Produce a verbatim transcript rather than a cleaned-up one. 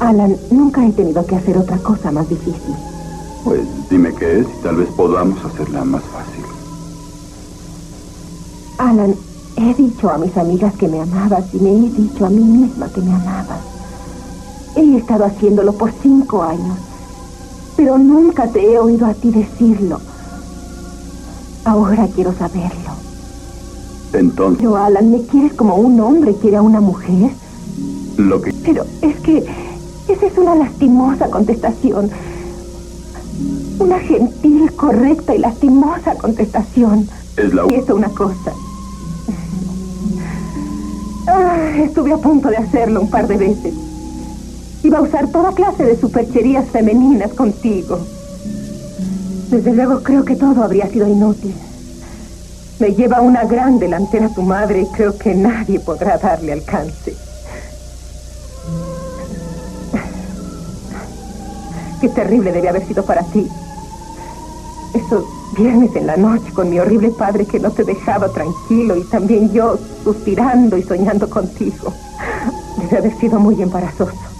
Alan, nunca he tenido que hacer otra cosa más difícil. Pues dime qué es y tal vez podamos hacerla más fácil. Alan, he dicho a mis amigas que me amabas y me he dicho a mí misma que me amabas. He estado haciéndolo por cinco años, pero nunca te he oído a ti decirlo. Ahora quiero saberlo. Entonces... Pero, Alan, ¿me quieres como un hombre quiere a una mujer? Lo que... Pero es que esa es una lastimosa contestación. Una gentil, correcta y lastimosa contestación. Es la... Y eso una cosa. Ah, estuve a punto de hacerlo un par de veces. Iba a usar toda clase de supercherías femeninas contigo. Desde luego creo que todo habría sido inútil. Me lleva una gran delantera tu madre y creo que nadie podrá darle alcance. Qué terrible debe haber sido para ti. Esos viernes en la noche con mi horrible padre que no te dejaba tranquilo y también yo suspirando y soñando contigo. Debe haber sido muy embarazoso.